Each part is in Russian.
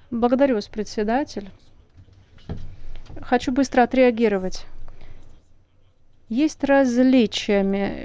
Благодарю вас, председатель. Хочу быстро отреагировать. Есть различия.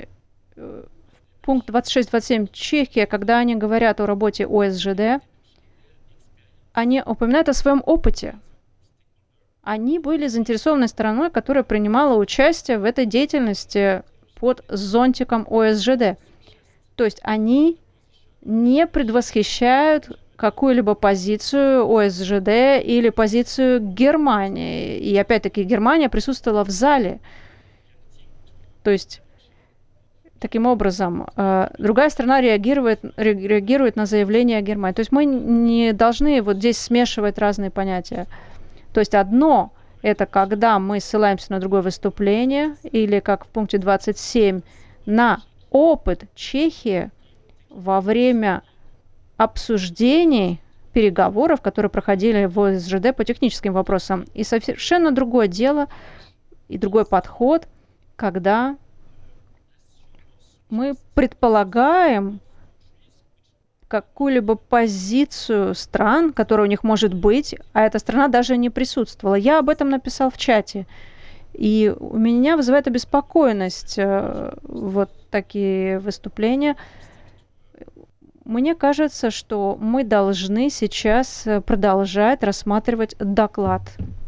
Пункт 26-27 Чехия, когда они говорят о работе ОСЖД, они упоминают о своем опыте. Они были заинтересованной стороной, которая принимала участие в этой деятельности под зонтиком ОСЖД. То есть они не предвосхищают какую-либо позицию ОСЖД или позицию Германии. И опять-таки Германия присутствовала в зале. То есть таким образом другая страна реагирует на заявление Германии. То есть мы не должны вот здесь смешивать разные понятия. То есть одно это когда мы ссылаемся на другое выступление или как в пункте 27 на опыт Чехии во время обсуждений, переговоров, которые проходили в ОСЖД по техническим вопросам. И совершенно другое дело и другой подход, когда мы предполагаем какую-либо позицию стран, которая у них может быть, а эта страна даже не присутствовала. Я об этом написал в чате. И у меня вызывает обеспокоенность вот такие выступления. Мне кажется, что мы должны сейчас продолжать рассматривать доклад.